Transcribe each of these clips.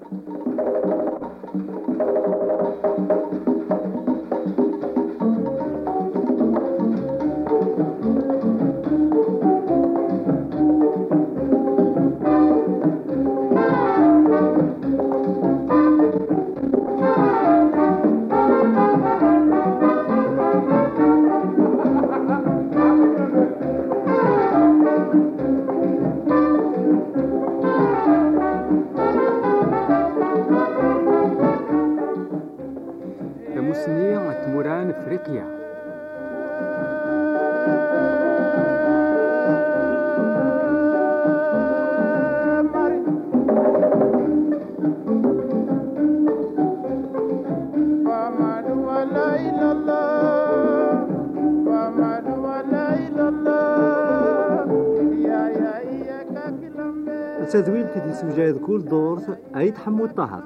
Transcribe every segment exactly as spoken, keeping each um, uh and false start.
تدوين تدي سجاد كل دور عيد حمود طهر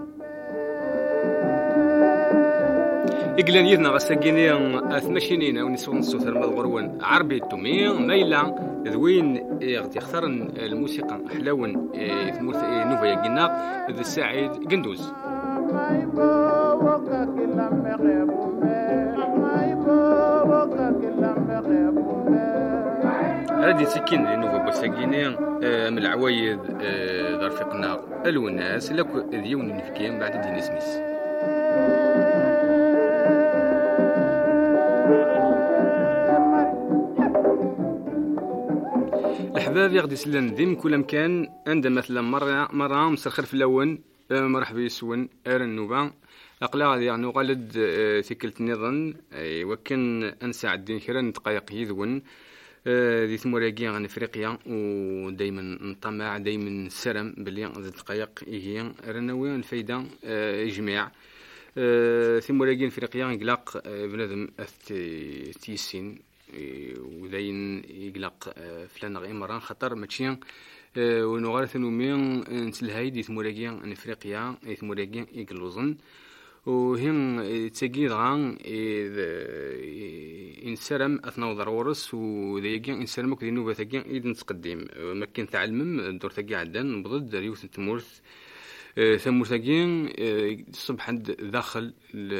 إقلان يدنا غساقيني أثمشينين أو نسوان الصوت المغروان عربي التومي ميلا ذوين غادي يختار الموسيقى حلاون ثمورث نوفا يقينا ذا السعيد قندوز هادي سكين لنوفا بوساقيني من العوايد ظرفقنا الوناس لك ديون نفكين بعد دين اسميس الحباب يغدي سلان ديم كل مكان عندما مثلا مرة مرة مسخر في اللون مرحبا يسون ارن نوبا اقلا غادي يعني غالد ثقلت نظن وكان انسى الدين كرا دقائق يذون ذي ثموراكي عن افريقيا ودائما نطمع دائما سرم باللي دقائق هي رناوي الفايده اجماع ثموراكي افريقيا يقلق بنادم تيسين وداين يقلق فلان غير مرة خطر ماتشي ونغارث نومين نتلهاي دي ثموراكي عن افريقيا ثموراكي يقلوزن وهم تسجيل عن إنسرم أثناء ضرورس وذيجي إنسرم كذي نوبة تجي إذا نتقدم ما كان تعلم دور تجي عدن بضد ريوث تمورث ثمورث تجي الصبح داخل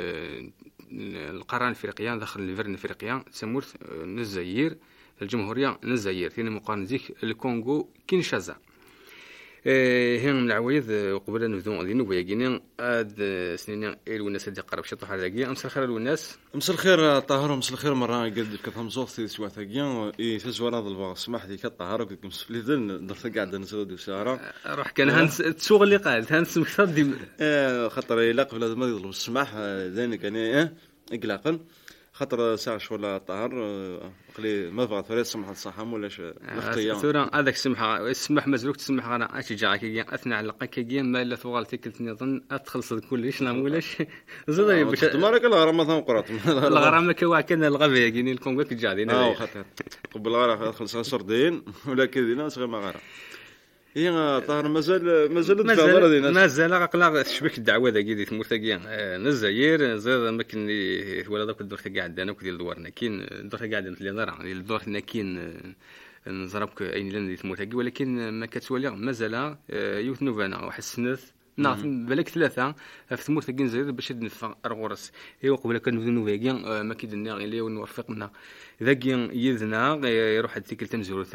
القرن الأفريقيا داخل الفرن الأفريقيا تمورث نزاير الجمهورية نزاير ثاني مقارنة ذيك الكونغو كينشازا هين من العوايد قبل نبدو غادي نوبا ياكيني هاد سنين الوناس اللي قرب شي طوح هذاكي امس الخير الوناس امس الخير طاهر امس الخير مره قد كتهم زوختي سوا ثاكيا اي تزور هذا الباغ سمح لي كطاهر كنت مسفليدن درت قاعد نسود وساره روح كان هانس تسوق اللي قاعد هانس مكتب اه خاطر يلا قبل ما يظلم السماح زين كان اه اقلاقا خاطر ساعه ولا طاهر قلي ما بغات فريد سمح الصحام ولاش اختيار ثورا هذاك سمح السمح مزروك تسمح انا اش جاك اثناء على لقاك ما الا ثوالتي كنت نظن اتخلص كلش لا ولاش زيد باش تمارك الغرام مثلا قرات الغرام كوا كان الغبي كاين الكونغو كجادين اه خاطر قبل الغرام خلص سردين ولا كذينا صغير ما غرام هي طاهر مازال مازال مازال مازال قلق شبك الدعوه ذاك دي ثمورثاكيا نزاير زاد ما كان ولا ذاك الدور تاع عندنا كدير دورنا كاين الدور تاع عندنا اللي نرى الدور تاعنا كاين نزربك اين لنا ثمورثاكي ولكن ما كتولي مازال يوث نوفانا وحسنت نعرف بالك ثلاثه في ثمورثاكي نزاير باش ندفع رغورس هي قبل كان نوفاكي ما كيدنا اللي ونوفقنا ذاك يذنا يروح هذيك التمزورث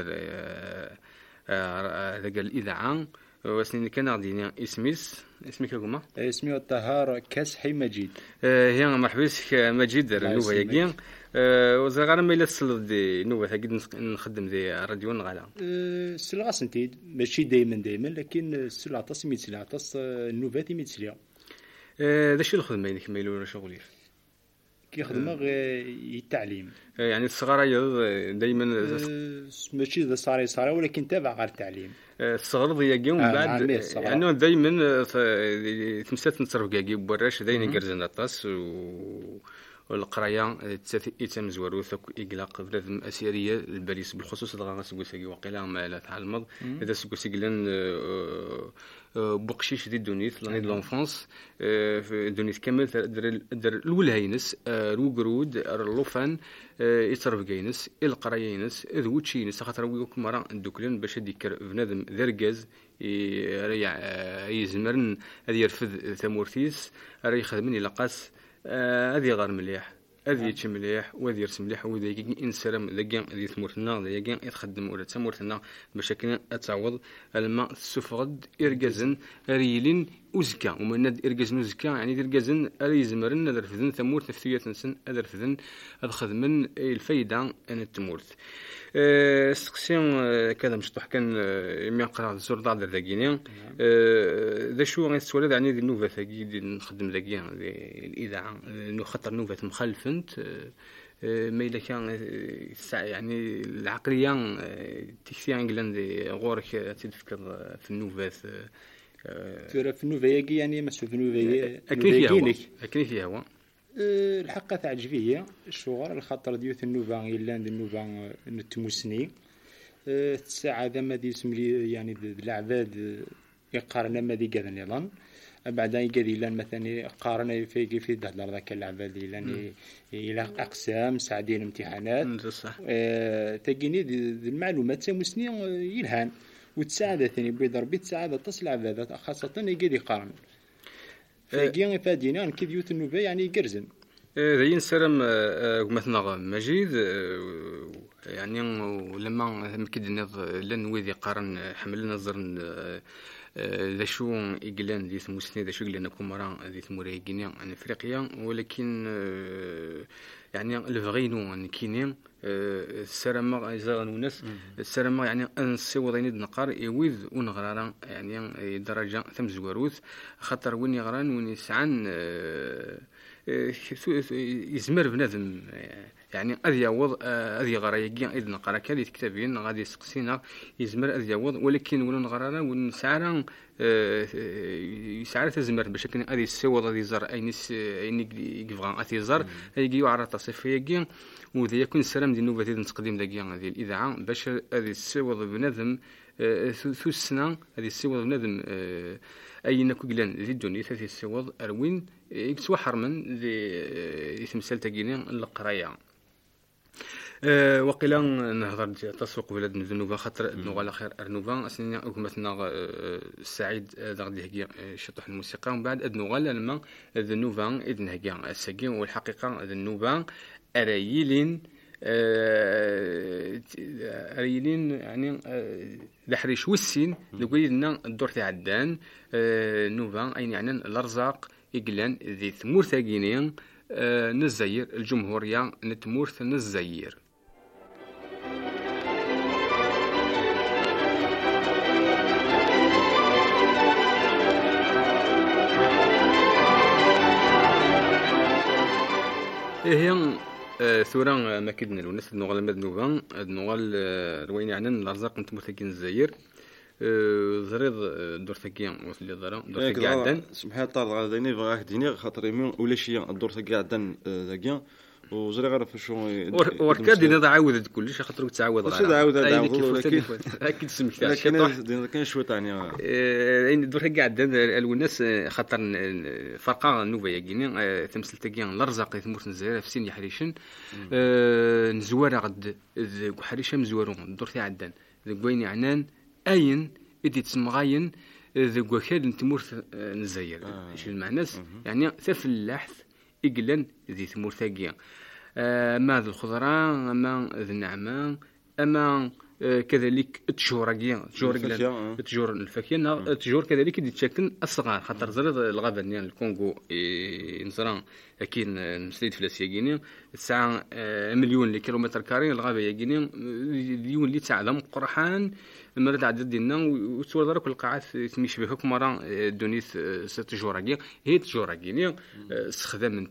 هذاك الإذاعة وسنين كان غادي اسميس اسمك كما اسمي الطهار كاسحي مجيد هي مرحبا بك مجيد نوبا ياكي وزغار ما الا تصل دي نوبا تاكيد نخدم دي راديو نغالا السلعه سنتيد ماشي دائما دائما لكن السلعه تص ميت سلعه تص النوبات ميت سلعه هذا شو الخدمه اللي كما يقولوا شغلي كيخدم غير التعليم يعني الصغار دائما ماشي ذا صاري صاري ولكن تابع غير التعليم الصغر ضيق يوم بعد يعني دائما تمسات نتصرف كاكي براش داين كرزنا طاس والقرايه يتم زواروث إقلاق بلاد أسيرية الباريس بالخصوص دغا سكوساكي وقيلا ما لا تعلمض هذا سكوساكي لان بقشيش دي دونيث لاني دو لونفونس دونيث كامل در الولهينس روغرود اللوفان يتصرف كاينس القرايينس ذوتشينس خاطر ويك مرا دوكلن باش ديكر بنادم ذركاز يزمرن هذا يرفض ثمورتيس راه يخدمن الى قاس هذه غير مليح هذه يتش مليح وهذه يرسم مليح وهذا يجي إنسان ذاكين هذه ثمورتنا ذا يجي يتخدم ولا ثمورتنا باش كنا تعوض الماء السفرد إرجازن ريلين وزكا ومن إرجازن وزكا يعني إرجازن أريزمرن هذا رفذن ثمورت نفتية نسن هذا رفذن هذا خدمن الفايدة أن التمورت استقسيم كذا مشطوح كان يقرأ الزور ضاد ذاكينيا ذا شو غير السؤال يعني ذي النوفة ثاقي نخدم ذاكيا الإذاعة إنه خطر نوفة مخالفنت ما إلا كان يعني العقلية تكفي عن ذي غورك تذكر في النوفة ترى في النوفة يعني ما تشوف النوفة أكيد فيها هو أكيد فيها هو الحقيقة تعجبية الشغل الخاطر ديوث النوفا إلا النوفا نتموسني الساعة ذا ما دي سملي يعني العباد يقارن ما دي كذا نظام بعدين يقدر إلا مثلا قارن في في دهر ذاك العباد إلا إلى أقسام ساعدين امتحانات أه تجيني المعلومات تموسني يلهان وتساعد ثاني بيضرب تساعد تصل عبادات خاصة يقدر يقارن فجينا فادينا كي ديوت النوبة يعني يقرزن ذي نسرم مثلا مجيد يعني ولما مكد نض لن وذي قارن حملنا نظر ذا شو إقلان ذي ثموسني ذا شو إقلان كمرا ذي ثموري جينيا عن إفريقيا ولكن يعني الفغينو عن كينيا السرما إزاغن وناس السرما يعني أنسي وضيني نقار يوذ ونغرارا يعني درجة ثم زواروث خطر وين يغران وين يسعن يزمر بنادم يعني أذي يعوض أذي غرايجين إذ نقرأ كذي كتابين غادي سقسينا يزمر أذي يعوض ولكن ولن غرارا ونسعرا يسعر تزمر بشكل أذي السوى ذي زر أي نس أي نجيفغان أثي زر يجي يعرض تصفية وذي يكون السلام دي نوبة ذي تقديم ذي هذه الإذاعة باش هذه السوى بنادم ثو السنة هذه السوى بنادم أي نكوجلان ذي الدنيا هذه السوى أروين يكسوا حرمن ذي تمثال تجينا القراية أه وقيلا نهضر تسوق بلاد النوبة خاطر النوبة على خير النوبة أصلا حكومتنا السعيد غادي هي شطح الموسيقى ومن بعد النوبة لما النوبة إذن هي السجين والحقيقة النوبة أرايلين أرايلين يعني لحريش والسين لقول لنا الدور تاع عدان النوبة أين يعني الأرزاق إقلان ذي ثمور ثاقينين نزير الجمهورية نتمورث نزير هي ثورة ما كدنا الناس النغال مدنوبان النغال روين يعني الأرزاق نتمورث نزير زريض دور ثقيان وصل للضرا دور ثقي عدن سبحان الله غاديني فغاك ديني خاطر يمين ولا شي الدور ثقي عدن ثقيان وزري غير في شو وركاد دينا عاود كلشي خاطر تعاود غير تعاود ولكن اكيد سمك تاع كاين كاين شويه ثاني يعني دور ثقي عدن الوناس خاطر فرقه النوبه ياكيني تمثل ثقيان الرزاق ثموت نزير في سين يحريشن نزوار غد حريشه مزوارون دور ثقي عدن ذوين عنان أين إدي تسمغاين ذو وكال نتمورث نزير إيش المعناس يعني ثف اللحث إقلن ذي ثمور ثاقيا أما ذو الخضراء أما ذو النعمان أما كذلك تجور قيا تجور قلن تجور الفاكهة تجور كذلك يدي تشكل الصغار خاطر زرد الغابة ديال الكونغو نزران أكيد نسيت في الأسياقيني تسعة مليون كيلومتر كاري الغابة ياقيني ديون اللي تعلم قرحان المرد عدد ديالنا وتصور دارك القاعات تمشي بها كمرة دونيس ست جوراكيا هي تجوراكيني استخدام نتن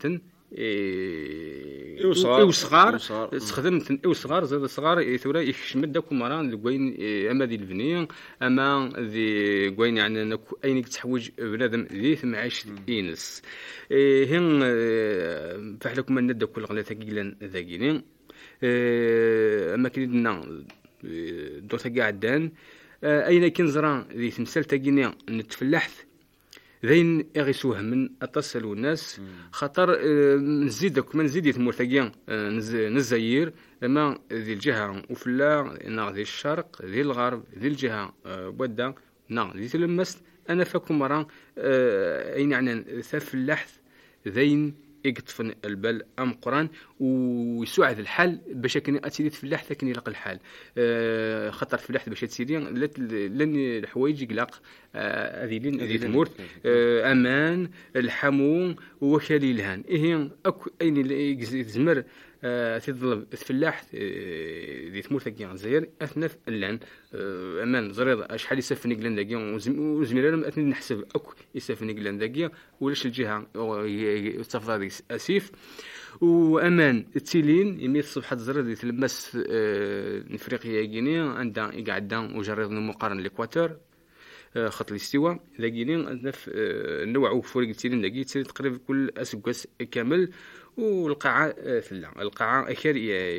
إيه وصغار. إيه وصغار وصغار. استخدمت إيه وصغار زاد صغار إيه ثورة يشمد داك مران لقوين إيه أما ذي البنية أما ذي قوين يعني نكو أين تحوج بنادم ذي ثم عيش إنس إيه هن إيه فحلكم من ندى كل غلطة قيلا ذاقينين إيه أما كنيدنا دور تقعدان أين كنزران ذي تمثال تاقينين نتفلحث ذين يغيسوه من اتصلوا الناس خطر نزيدك من نزيد مرتقيا نزير اما ذي الجهه وفلا نا ذي الشرق ذي الغرب ذي الجهه بودا نا ذي تلمست انا فكم مرة اين يعني ثف اللحث ذين يقطفن البال ام قران ويساعد الحال باش كان اتيدي في اللحظه كان يلقى الحال أه خطر في اللحظه باش تسيدي لن الحوايج يقلق هذه لين هذه تمور أه امان الحموم وكالي الهان ايه اكو اين يزمر أه تظلم الفلاح أه ذي تمور تاكي زير اثنف اللان أه امان زريض شحال يسفني قلان داكيا وزميلهم اثني نحسب اكو يسفني قلان داكيا ولاش الجهه تفضل اسيف وامان التيلين يمي الصبح الزرد يتلمس أه افريقيا غينيا عندها يقعد وجرد مقارن الاكواتور أه خط الاستواء ذا غينيا عندنا أه نوع وفورق التيلين داكي تقريبا كل اسكواس كامل والقاعه أه ثلا القاعه اخر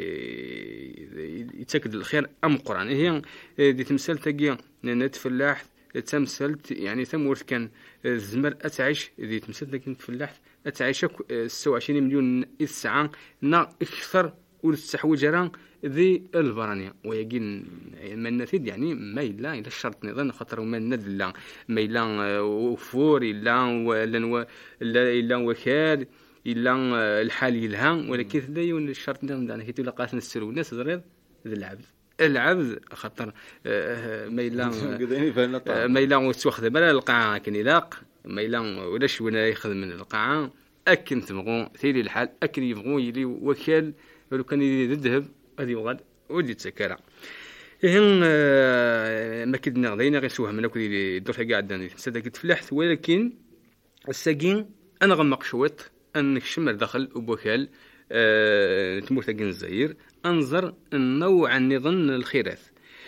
يتاكد الخير ام قران هي دي تمثال تاكيا نتفلاح تمثلت يعني ثمورث كان الزمر اتعيش ذي تمثل ذاك الفلاح اتعيش ستة وعشرين مليون الساعه نا اكثر والتحويج راه ذي البرانيا ويقين من نفيد يعني ما الا الى الشرط نظن خاطر ما ندلا ما الا وفور الا ولا الا وكال الا الحال يلها ولكن ذا الشرط نظن كي تلقى نسرو الناس زريض ذي العبد العبد خاطر ميلان ميلان وتوخذ بلا القاعه كان يلاق ميلان ولا شونا ياخذ من القاعه اكن تبغوا ثيري الحال اكن يبغوا يلي وكال لو كان يذهب هذه وغد ودي تسكر هن ما كدنا غدينا غير سوها من كل دور قاعد صدق تفلحت ولكن الساقين انا غمق شويط انك شمر دخل وبوكال أه تمور تاقين الزهير انظر النوع النظن الخيرات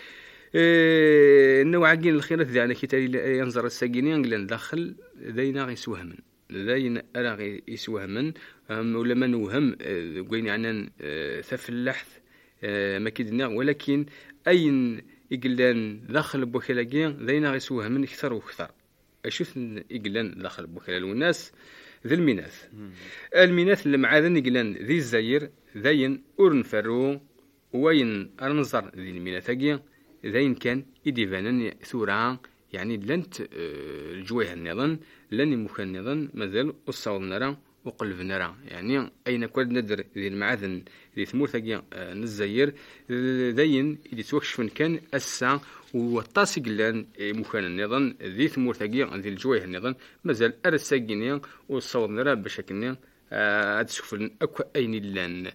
أه النوع عقين الخيرات يعني كي ينظر الساقينين قلنا داخل ذينا غيسوها من ذين أرى يسوها من ولا من وهم قوين عنا ثف اللحث ما كدنا ولكن أين يقلان داخل بوكلاقين ذينا غيسوها من أكثر وأكثر أشوف يقلان داخل بوكلا والناس ذي الميناث الميناث اللي معاذن يقلان ذي الزير ذين أورن فرو وين أرنظر ذي الميناثاقيا ذين كان يديفانن ثورا يعني لنت الجويه النظام لن يمكن النظام مازال الصوت نرى وقلب نرى يعني أين كل ندر ذي المعادن ذي ثمور ثقيا نزير ذين اللي توكشف كان الساعة والطاسق لان مكان النظام ذي ثمور ثقيا ذي الجويه النظام مازال أرساقينيا والصوت نرى بشكل أتشوف أكو أين لان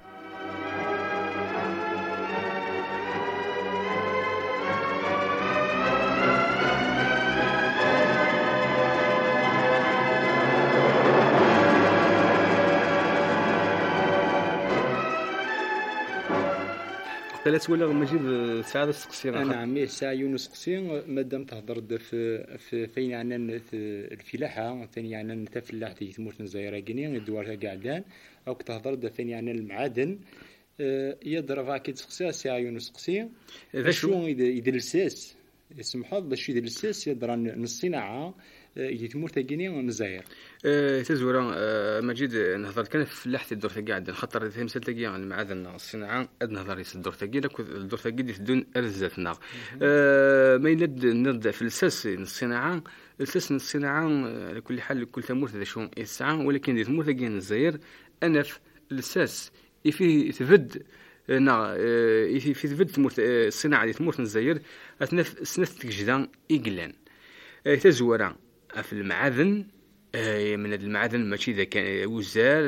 ثلاث ولا مجيب ساعة سقسي أنا عمي ساعة يونس قسي مادام تهضر في في فين عنا الفلاحة ثاني عنا الفلاح في ثمورة الزايرة جنين الدوار قاعدان أو كتهضر فين عنا المعادن يضرب أكيد سقسي ساعة يونس قسي شو يدرسس اسمح الله باش يدرسس يضرب الصناعة يتمور تاقيني ونزاير أه تزورا أه مجيد نهضر كان في لحظة الدور تاقي خطر في مثل تاقي المعادن الصناعة أد نهضر يس الدور تاقي لك الدور تاقي دون أرزاتنا أه ما يلد نرد في الساس الصناعة الساس الصناعة على كل حال كل تمور هذا شو الساعة ولكن دي تمور تاقي نزاير أنا في الساس يفي تفد نا يفي في تفد تمور الصناعة دي تمور نزاير أثناء سنة تجدان إجلان أه تزورا في المعادن من المعادن ماشي ذا كان وزار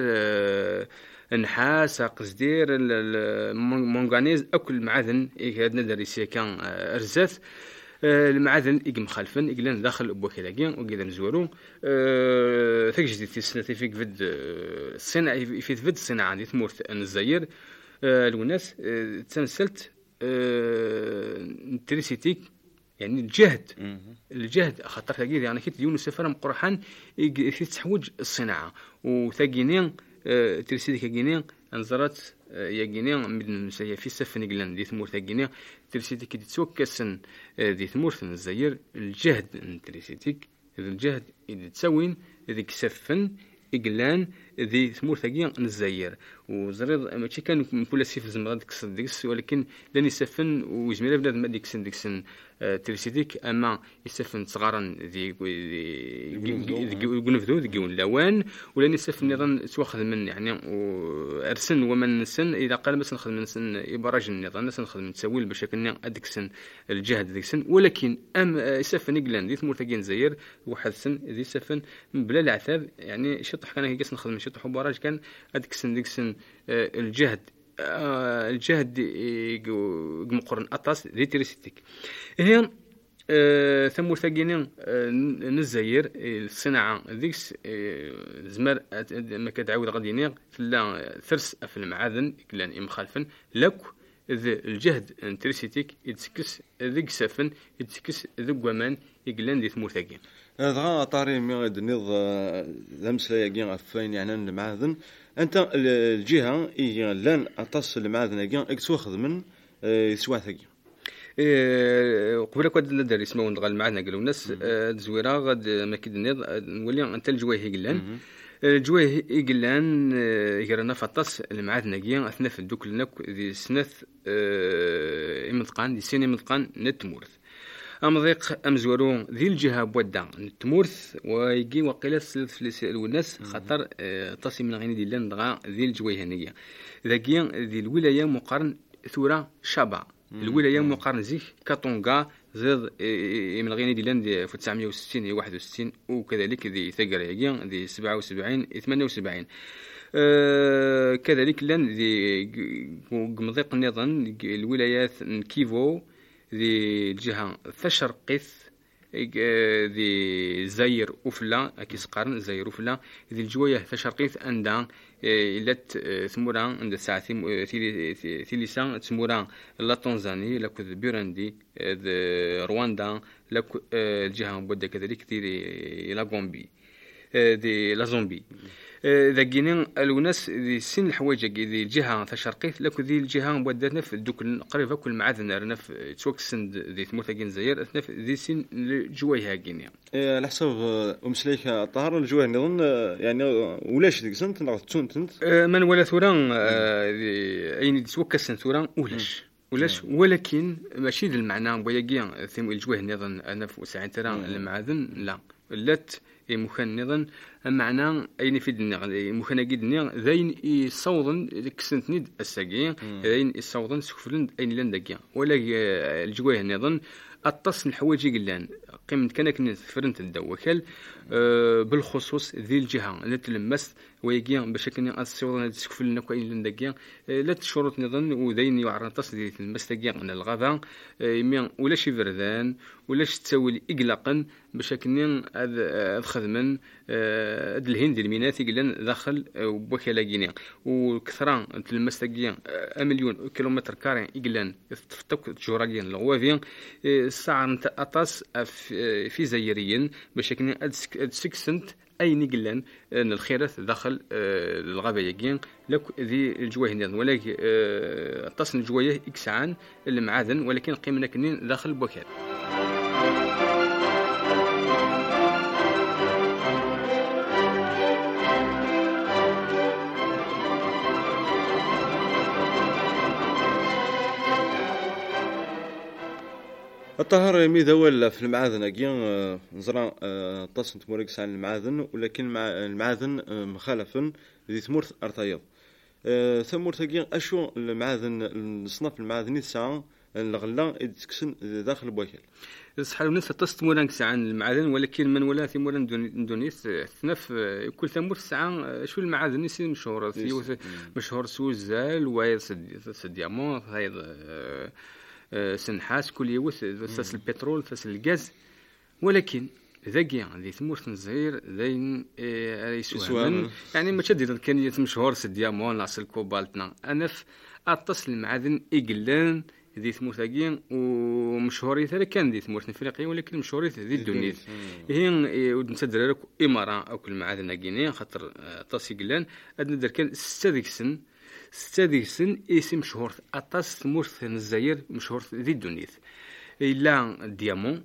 نحاس قصدير المونغانيز اكل المعادن هذا ندرس كان ارزاث المعادن إيق مخالفن إقلان داخل بوكيلاكيا وكذا نزورو أه ثقجدي في السنة في فد الصناعة في فد الصناعة دي ثمورث الجزائر أه الوناس أه تمثلت أه تريسيتيك يعني الجهد الجهد خاطر ثقيل يعني كي ديون السفر مقرحان في تحوج الصناعة وثقينين أه تريسيتيك كينين انزرت يا غينيا من مسايا في سفن قلان دي ثمور غينيا تريسيتيك دي توكسن دي ثمور الجزائر الجهد تريسيتيك الجهد اللي تسوين ذيك سفن إقلان ذي ثمور ثقيل الجزائر وزريض ماشي كان كل سيف زعما ديك ديكس ولكن لاني يسفن وجميله بنادم ديك سن ديك سن تريسيتيك اما يسفن صغارا ذي قنفذو ذي قون لوان ولاني يسفن نظام تواخذ من يعني ارسن ومن سن اذا قال مثلا نخدم من سن ابراج النظام مثلا نخدم تسويل باش كنا اديك سن الجهد ديك سن ولكن ام يسفن إقلان ذي ثمور ثقيل الجزائر واحد سن ذي يسفن بلا العذاب يعني شطح كان هيك نخدم شطح وبراج كان اديك سن ديك سن الجهد الجهد مقرن أطاس ذي تريسيتيك هي ثمور ثقينين الجزائر الصناعة ذيكس زمر ما كتعاود غادي نيغ لا ثرس في المعادن كلان مخالفا لك الجهد تريسيتيك يتسكس ذيك سفن يتسكس ذوك ومان يقلان ذي ثمور ثقين هذا طاري ميغد نيض لمس لايقين فين يعني المعادن انت الجهه هي لان اتص المعادن كاع اكتواخذ من يسوا ثقي قبل كود الدري اسمه نغال معنا قالوا الناس زويره غاد ما كيدني نولي انت الجوايه قلان الجوايه قلان يرانا فطاس المعادن كاع اثنا في دوك لنك ذي سنث امتقان دي سين امتقان نتمورث أم ضيق أم زورون ذي الجهة بودا التمورث ويجي وقيل سلف الناس خطر تصي من غير ديلان دغا ذي الجويهنية ذاكيا ذي الولاية مقارن ثورة شابا الولاية مقارن زيك كاتونغا زاد من غير ديلان دي في تسعمية وستين واحد وستين وكذلك ذي ثقر يجي ذي سبعة وسبعين ثمانية وسبعين أه كذلك لان ذي مضيق النظام الولايات كيفو ذي الجهة الشرقية ذي زاير وفلا أكيس قارن زاير وفلا ذي الجواية الشرقية عندها إلا ثمورا عند الساعة ثلثان ثمورا لا تنزاني لك بيراندي رواندا لك الجهة بودا كذلك ذي لا غومبي ذي لا زومبي ذا جينين الوناس ذي سن الحوايج ذي الجهة الشرقية لكن ذي الجهة بودتنا في دوك قريبة كل معادن رنا في توكسند ذي ثمورثاقين الجزائر أثنا ذي سن الجوايها جينيا. على حسب أمسليك الطهر الجوايه نظن يعني ولاش ذيك سنت نعرف تون تنت. من ولا ثوران أين توكسن ثوران ولاش. ولاش ولكن ماشي ذا المعنى بوياقيا ثم الجوايه نظن أنا في ساعة ترى المعادن لا لات مخن نظن معنى أين في الدنيا مخن أكيد الدنيا ذين يصوضن كسنتني الساقين ذين يصوضن سكفلن أين لندقيا ولا الجوايه نظن التصل الحواجي قلان قيمة كانك فرنت الدوكل أه بالخصوص ذي الجهة التي تلمست ويجي بشكل أصلا تسكفل لنا كأين لندقيا أه لا تشرط نظن وذين يعرض تصدي المستقيا من الغذاء أه ولا شي فردان ولا شي تسوي إقلاقا بشكل أخذ من أه الهند الميناتي قلنا داخل وبوكلا جينيا وكثران المستقيا أه مليون كيلومتر كاري إقلان تفتك جوراجين الغوافين الساعة أطاس في زيريين بشكل أدسكسنت أي نقلن أن الخيرات داخل الغابة يجين لك ذي الجوايه ولكن أطاس الجوايه إكسعان المعادن ولكن قيمنا كنين داخل بوكال. الطهر يميد أول في المعادن أجيان نزرع تصن تموركس عن المعادن ولكن مع المعادن مخالفا ذي ثمورث أرطايض ثمورث أجيان أشو المعادن الصنف المعادني ساعة الغلا يتكسن داخل البوكل. صح الناس تص تموران عن المعادن ولكن من ولا ثموران دونيس ثنف كل ثمور ساعة شو المعادن يصير مشهور في مشهور سوزال ويا الديامون هاي سنحاس كل يوث ثاس البترول ثاس الغاز، ولكن ذاكيا ذي ثمورة الجزائر ذين يسوى يعني ما تشدد كان يتمشهور الديامون لاصل الكوبالتنا انا في اتصل المعادن اقلان ذي ثمورة كين ومشهوري ثلا كان ذي ثمورة افريقيا، ولكن مشهوري ذي الدنيا هي نتدرر لك امارة او كل معادن كينيا خاطر طاس يقلان ادنا كان ستة ديك السن ستة ديك السن اسم مشهور اطاس ثمورة الجزائر مشهور ذي الدنيا الا الديامون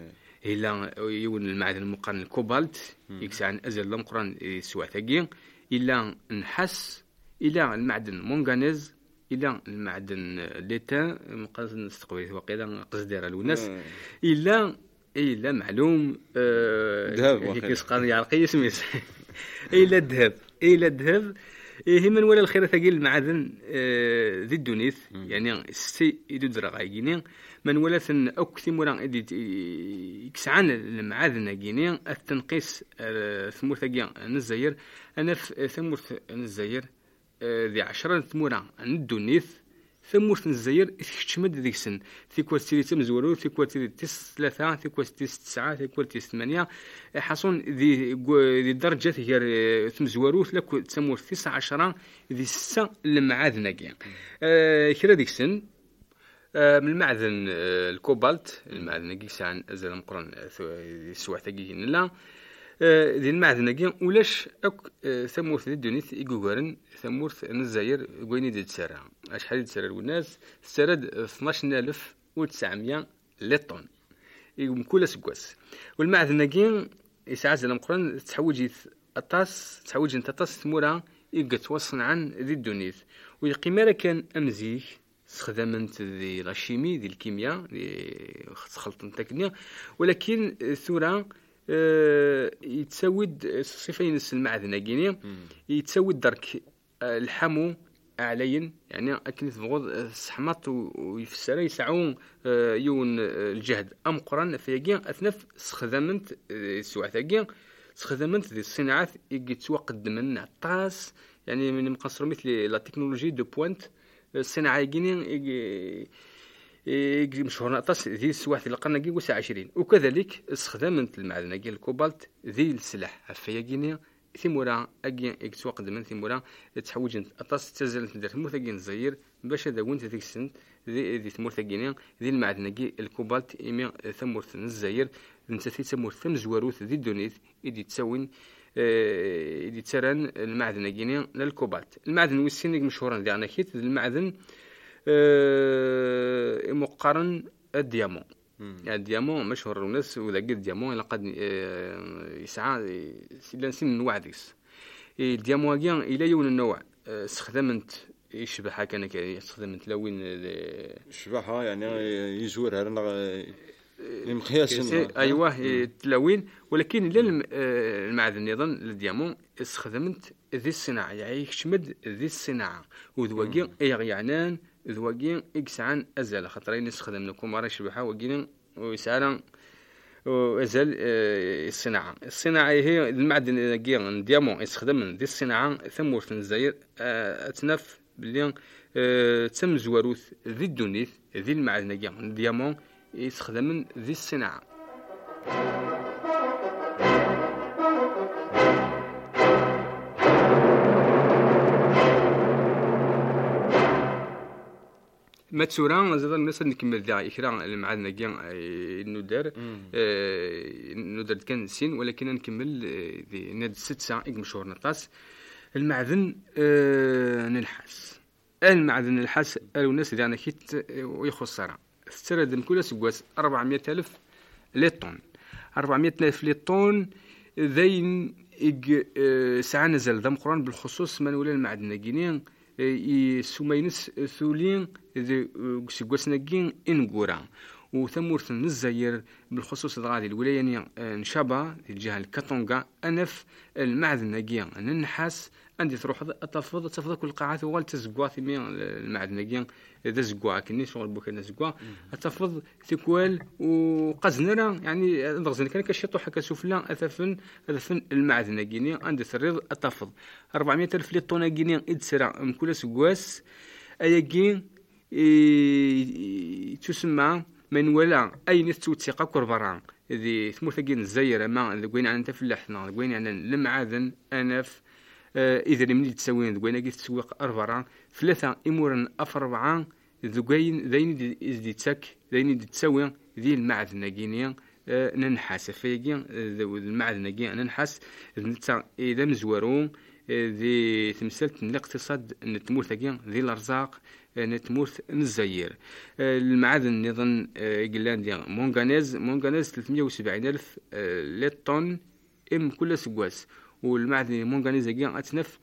إلا يون المعدن المقارن الكوبالت يكسعن أزل لمقران سواء ثقيل، إلا نحس، إلا المعدن مونغانيز، إلا المعدن ليتان مقارن نستقبل وقيلا قصدير الوناس، إلا إلا معلوم ذهب كيسقان يعرقي سميس إلا الذهب إلا الذهب هي من ولا الخير ثقيل المعدن ذي الدونيث يعني سي يدو درغايين من ولا ثن أكثر مرة يكسعان المعادن جينيا التنقيس ثمور ثقيل الجزائر أنا في ثمور الجزائر ذي عشرة ثمورة الدونيث ثمور الجزائر تشمد ذيك السن في كوالتي تمزورو في كوالتي تس ثلاثة في كوالتي تسعة في كوالتي ثمانية حصون ذي ذي درجة هي تمزورو لك تسمور تسعة عشرة ذي ستة المعادن كيا كرا ذيك السن من المعدن الكوبالت المعدن كيس عن أزل مقرن سواء ثقيل لا ذي المعدن كيا ولاش أك ثمور ذي الدنيث يقوغرن ثمور الجزائر قويني دي تسارع أشحال تسارع والناس تسارد اثناش ألف وتسعمية لطن يقوم كل سكواس والمعدن كيا يسعى زل مقرن تحوجي أطاس تحوجي أنت أطاس ثمورة يقت توصن عن ذي الدنيث ويقيم كان أمزيك استخدمت ذي الشيمي ذي الكيمياء ذي خلط التكنية، ولكن ثورة أه يتسود صفين المعدن كينيا يتسود درك أه الحمو علين يعني أكنت بغض السحمات ويفسر يسعون أه يون الجهد أمقرا فيجين أثنف استخدمت السوع ثقيل استخدمت ذي الصناعات يتوقد من طاس يعني من مقصر مثل لا تكنولوجي دو بوينت الصناعة جيني مشهور نقطاس ذي السواح في القرن الجي وسع عشرين، وكذلك استخدمت المعدن جي الكوبالت ذي السلاح هفيا جينيا ثمورا أجي إكتوق دمن ثمورا تحوج أطاس تزل تدر ثمور ثقين زير باش هذا وين ذيك السن ذي ذي ثمور ثقينيا ذي المعدن جي الكوبالت إمي ثمور الزير نتثي ثمور ثم زواروث ذي الدونيث إدي تسوين إدي تسرن المعدن جينيا للكوبالت المعدن والسين مشهورا ذي أنا كيت المعدن أه مقارن الديامون يعني الديامون مشهور الناس وذا قد الديامون لقد أه يسعى سيلانسين من وعديس الديامون جيان إلى يون النوع أه استخدمت يشبه كان استخدمت لوين شبهها يعني يزور هذا المقياس ايوه تلاوين ولكن لا المعدن ايضا الديامون استخدمت ذي الصناعه يعني يشمد ذي الصناعه وذواقين يعنان ذواقين اكسعان ازال خاطرين استخدمنا كومارا شبحه وقينا ويسعى ازال الصناعه الصناعه هي المعدن الديامون يستخدم ذي الصناعه ثم في الجزائر اتنف بلي تم زواروث ذي الدونيث ذي المعدن الديامون يستخدم ذي الصناعة ما تسوران زاد الناس نكمل ذا إكرام المعادن جان النودر النودر كان سين ولكن نكمل ذي ناد ست ساعة مشهور نطاس المعدن نلحس المعدن الحاس الناس ذي أنا كيت ويخسرها استردم كل سقواس أربعمية ألف لطن أربعمية ألف لطن ذين إج ساعة نزل ذم قرآن بالخصوص من ولا المعدن جينين سومينس ثولين ذي سقواس نجين إنجورا وثمورث الجزائر بالخصوص هذه الولاية نشابا الجهة الكاتونغا أنف المعدن نجين النحاس عندي تروح تفضل تفضل كل قاعات وغال تزقوا في مين المعدن نجين إذا زقوا كني شغل بوكنا زقوا تفضل ثقوال وقزنرا يعني نغزن كان كشطو حكا سفلا أثفن أثفن المعدن نجيني عندي تريض التفض أربعمية ألف لطن نجيني إدسرا من كل سقواس أيجين تسمى من ولا أي نث وثيقة كربران ذي ثمورث جين الزير ما ذوين عن تفلحنا ذوين عن المعادن أنف إذا لم يتسوين ذوين جيت تسوق أربعة ثلاثة إمورن أربعة ذوين ذين إذا تك ذين تسوي ذي المعادن جينيا ننحاس فيجين المعادن جين ننحاس إذا مزورون ذي تمثلت الاقتصاد نتمورث جين ذي الأرزاق نتمورث نزير المعادن نظن قلان ديال مونغانيز مونغانيز ثلاثمية وسبعين ألف لتون ام كل سكواس والمعدن مونغانيز كاع اتنف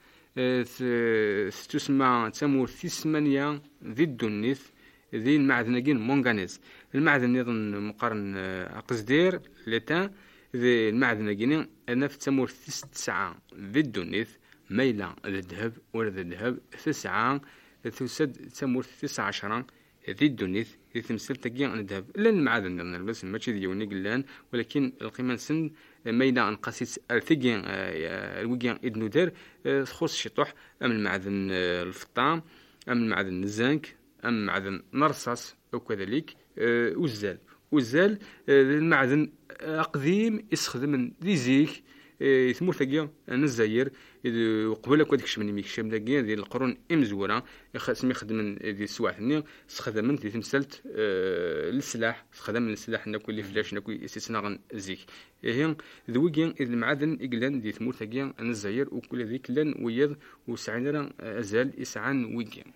تسمى تمورث ثمانية ذي الدنيث ذي المعدن كاين مونغانيز المعدن نظن مقارن قصدير لتان ذي المعدن كاين نف تمورث تسعة ذي الدنيث ميلة الذهب ولا الذهب تسعة تسد تمورث تسعة عشر ذي الدنيث ذي تمثل تقيا عن الذهب لا المعادن بس ماشي ديوني قلان ولكن القيمة سن ميدا انقاسيت ارثقيا الوقيا ادنو دار تخص شطوح ام المعدن الفطام ام المعدن الزنك ام المعدن نرصاص او كذلك وزال وزال المعدن قديم يستخدم ذي زيك ثمور ثقيا نزاير وقبل هذاك الشيء من ميكشم داكيا ديال القرون امزوره خاصهم يخدم ديال السواحني استخدمت ديال تمثلت السلاح استخدام السلاح ناكل اللي فلاش ناكل استثناء زيك هي ذويكين المعادن اقلان ديال ثمور ثقيا نزاير وكل ذيك لان ويض وسعنا ازال اسعان ويكين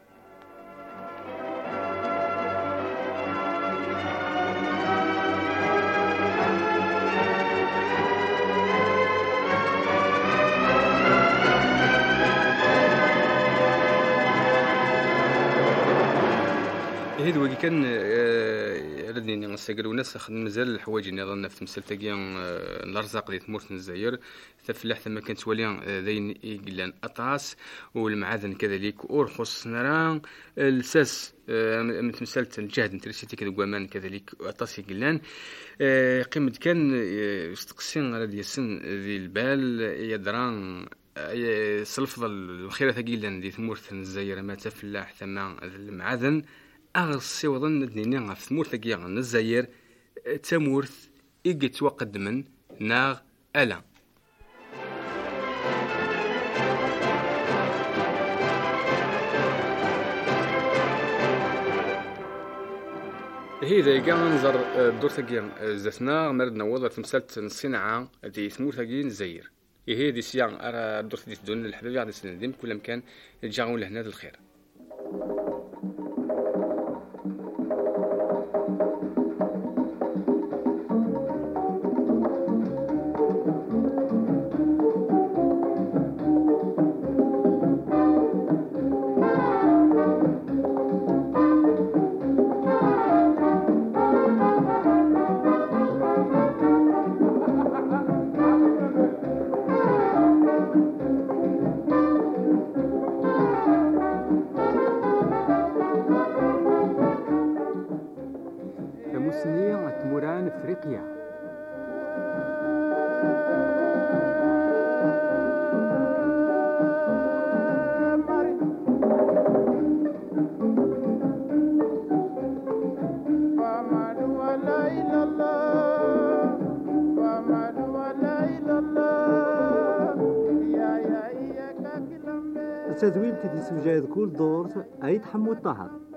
هيد وقت كان ردني نسجل وناس خدم مازال الحوايج اللي نظن في تمثال تاقيا الارزاق اللي تمورث الجزائر تفلاح ثم كانت وليا ذين يقلان اطاس والمعادن كذلك ورخص نران الساس من تمثال الجهد نترسيتي كذا قوامان كذلك اطاس يقلان قيمة كان استقسين على ديال السن ذي البال يدران سلفض الخيرة ثقيلا دي تمورث الجزائر ما تفلاح ثم المعادن أغسي وظن دنيا في ثمورث كيا الجزائر تمورث إجت وقد من ناغ ألا هذا كاع نظر الدور ثقيا زثنا مردنا وضع تمثلت الصناعة دي ثمورث كيا الجزائر هي دي سيان أرى الدور ثقيا دون الحباب غادي سندم كل مكان يرجعون لهنا الخير تموران افريقيا التدوين تدي سمجايد كل دور أي تحمل الطهر